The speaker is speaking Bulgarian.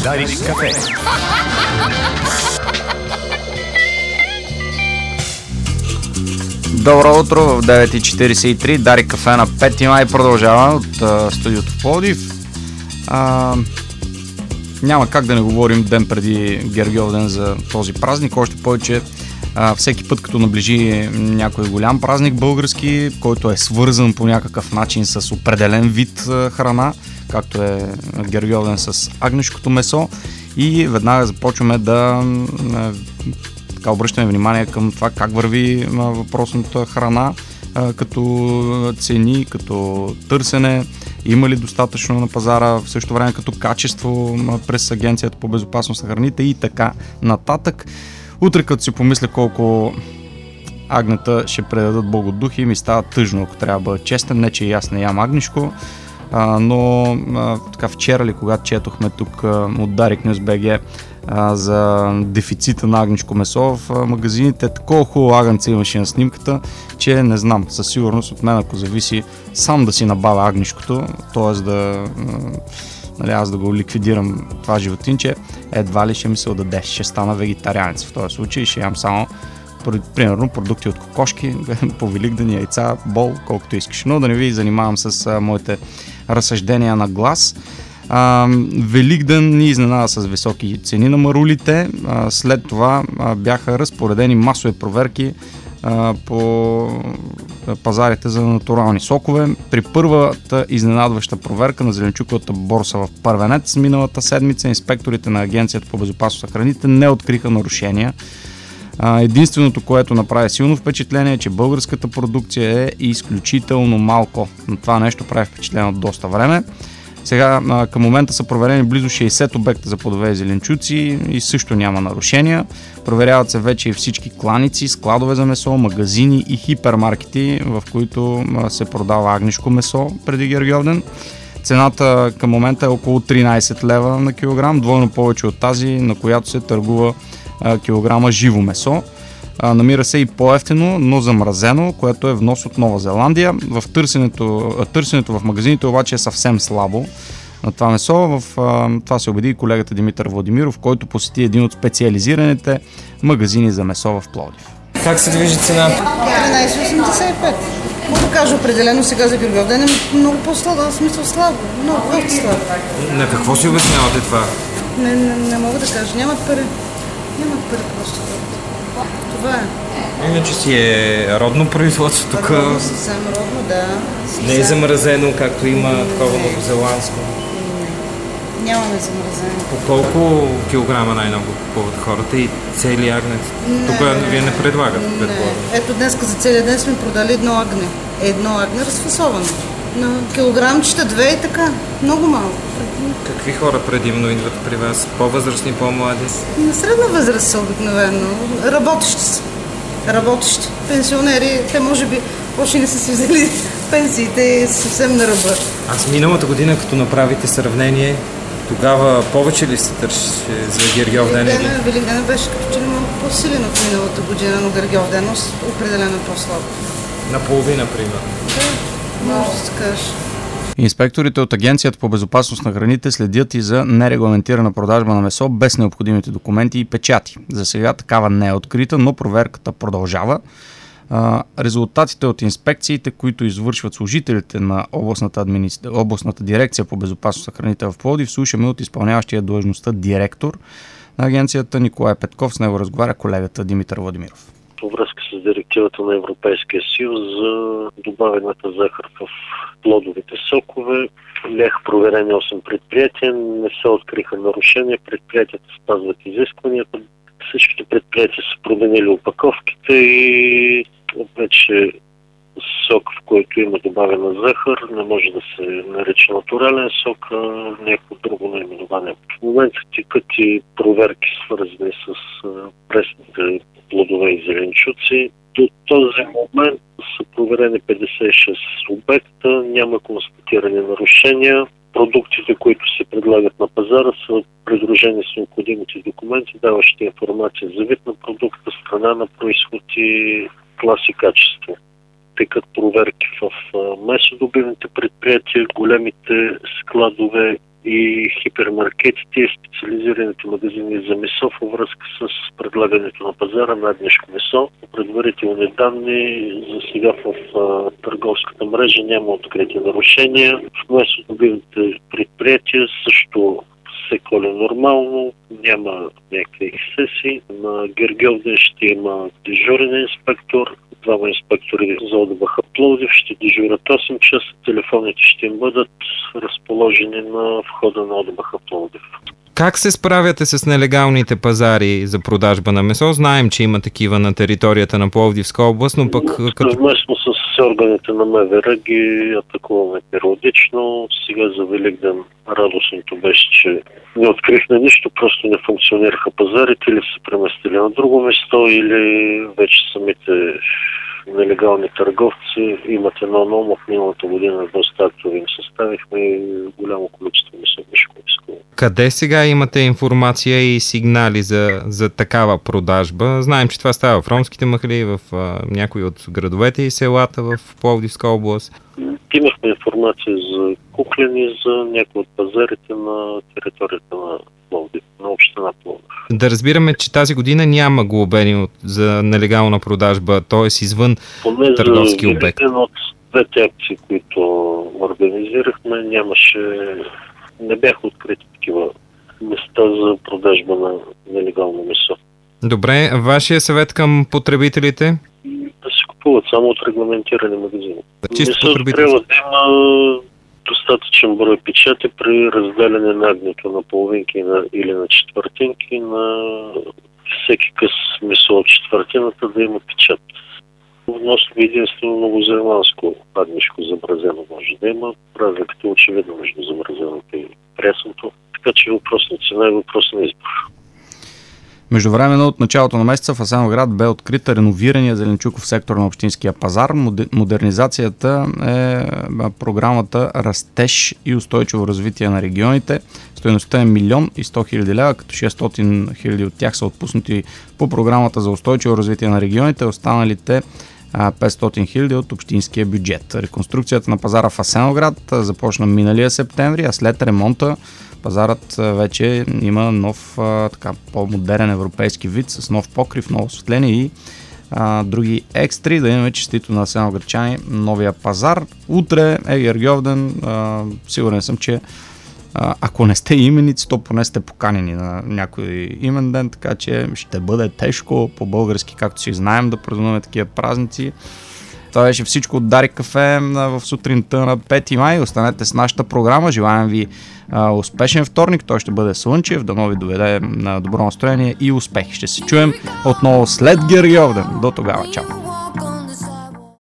Дарик кафе. Добро утро в 9:43. Дарик кафе на 5 май продължава от студиото в Пловдив. Няма как да не говорим ден преди Гергьовден за този празник, още повече всеки път като наближи някой голям празник български, който е свързан по някакъв начин с определен вид храна, както е Гергьовден с агнешкото месо, и веднага започваме да обръщаме внимание към това как върви въпросната храна, като цени, като търсене, има ли достатъчно на пазара, в същото време като качество през Агенцията по безопасност на храните и така нататък. Утре като си помисля колко агнета ще предадат Богодухи, ми става тъжно, ако трябва да бъда честен, не че и аз не ям агнешко, но така вчера ли, когато четохме тук от Дарик Нюз БГ за дефицита на агнешко месо в магазините, такова хубаво агънце имаше на снимката, че не знам, със сигурност от мен, ако зависи, сам да си набавя агнешкото, т.е. аз да го ликвидирам това животинче, едва ли ще ми се отдаде, ще стана вегетарианец в този случай, ще ям само примерно продукти от кокошки, по Великден, яйца, бол, колкото искаш, но да не ви занимавам с моите разсъждения на глас. Великден ни изненада с високи цени на марулите, след това бяха разпоредени масови проверки по пазарите за натурални сокове. При първата изненадваща проверка на зеленчуковата борса в Първенец миналата седмица инспекторите на Агенцията по безопасност на храните не откриха нарушения. Единственото, което направи силно впечатление, е, че българската продукция е изключително малко. Но това нещо прави впечатление от доста време. Сега към момента са проверени близо 60 обекта за плодове и зеленчуци и също няма нарушения. Проверяват се вече и всички кланици, складове за месо, магазини и хипермаркети, в които се продава агнешко месо преди Гергьовден. Цената към момента е около 13 лева на килограм, двойно повече от тази, на която се търгува килограма живо месо. Намира се и по-евтино, но замразено, което е внос от Нова Зеландия. В търсенето в магазините обаче е съвсем слабо на това месо. Това се убеди и колегата Димитър Владимиров, който посети един от специализираните магазини за месо в Пловдив. Как се движи цената? 13,85. Мога да кажа определено сега за Гергьовден е много по-слабо, в смисъл слабо, много слабо. На какво си обяснявате това? Не мога да кажа, нямат пари. Нямат пари просто. Това е. Иначе си е родно производство тук. Съвсем родно, да. Не е замразено, както има такова новозеландско. Нямаме замразено. По колко килограма най-много купуват хората и цели агнец? Тук вие не предлагат. Ето днеска за целия ден сме продали едно агне разфасовано. На килограмчета, 2 и така. Много малко. Какви хора предимно идват при вас? По-възрастни, по-млади? На средна възраст са обикновено. Работещи са. Работещи. Пенсионери, те може би още не са си взели пенсиите съвсем на ръба. Аз миналата година, като направите сравнение, тогава повече ли се търсеше за Гергьовден? Великден беше като че ли малко по-силен от миналата година, но Гергьовден определено по-слабо. Наполовина, примерно. Да, може да се каже. Инспекторите от Агенцията по безопасност на храните следят и за нерегламентирана продажба на месо без необходимите документи и печати. За сега такава не е открита, но проверката продължава. Резултатите от инспекциите, които извършват служителите на областната дирекция по безопасност на храните в Пловдив, слушаме от изпълняващия длъжността директор на агенцията Николай Петков. С него разговаря колегата Димитър Владимиров. По връзка с директивата на Европейския съюз за добавената захар в плодовите сокове, бяха проверени 8 предприятия, не се откриха нарушения, предприятията спазват изискванията. Всичките предприятия са променили опаковките и вече сок, в който има добавена захар, не може да се нарича натурален сок, а някакво друго наименование. В момента текат и проверки, свързани с пресните плодове и зеленчуци. До този момент са проверени 56 обекта, няма констатирани нарушения. Продуктите, които се предлагат на пазара, са придружени с необходимите документи, даващи информация за вид на продукта, страна на произход и клас и качество. Текат проверки в месодобивните предприятия, големите складове и хипермаркетите и специализираните магазини за месо във връзка с предлагането на пазара на агнешко месо. По предварителни данни за сега в търговската мрежа няма открити нарушения. В местодобивните предприятия също се коли нормално, няма някакви ексцеси. На Гергьовден ще има дежурен инспектор, двама инспектори за ОДБХ Пловдив ще дежурят 8 часа, телефоните ще им бъдат разположени на входа на ОДБХ Пловдив. Как се справяте с нелегалните пазари за продажба на месо? Знаем, че има такива на територията на Пловдивска област, но пък... Съвместно с органите на МВР ги атакуваме периодично. Сега за Великден радостното беше, че не открихме нищо, просто не функционираха пазарите, или се преместили на друго место, или вече самите нелегални търговци имат едно ново. В миналата година доста актови им съставихме и голямо количество месо. Къде сега имате информация и сигнали за такава продажба? Знаем, че това става в ромските махали, в някои от градовете и селата в Пловдивска област. Имахме информация за куклени, за някои от пазарите на територията на Пловдив, на община Пловдив. Да разбираме, че тази година няма глобени за нелегална продажба, т.е. извън търговски обект. Поне от двете акции, които организирахме, не бяха открити такива места за продажба на нелегално месо. Добре, вашия съвет към потребителите? Да се купуват само от регламентирани магазини. Чисто потребителите. Трябва да има достатъчен брой печати при разделяне на агнето на половинки или на четвъртинки, на всеки къс месо от четвъртината да има печат. Вносно единствено новозеландско агнешко замразено може да има. Разликата е очевидно между замразеното и пресното. Така че въпрос на цена и въпрос на избор. Междувременно от началото на месеца в Асеновград бе открита реновирания зеленчуков сектор на общинския пазар. Модернизацията е програмата Растеж и устойчиво развитие на регионите. Стойността е 1 100 000 лева, като 600 000 от тях са отпуснати по програмата за устойчиво развитие на регионите, останалите 500 000 от общинския бюджет. Реконструкцията на пазара в Асеновград започна миналия септември, а след ремонта пазарът вече има нов, по-модерен европейски вид с нов покрив, ново осветление и други екстри. Да имаме честито на асеновградчани новия пазар. Утре е Гергьовден. Сигурен съм, че ако не сте именици, то поне сте поканени на някой имен ден, така че ще бъде тежко по-български, както си знаем, да празнуваме такива празници. Това беше всичко от Дарик кафе в сутринта на 5 май. Останете с нашата програма. Желаем ви успешен вторник. Той ще бъде слънчев. Дано ви доведе на добро настроение и успех. Ще се чуем отново след Гергьовден. До тогава. Чао!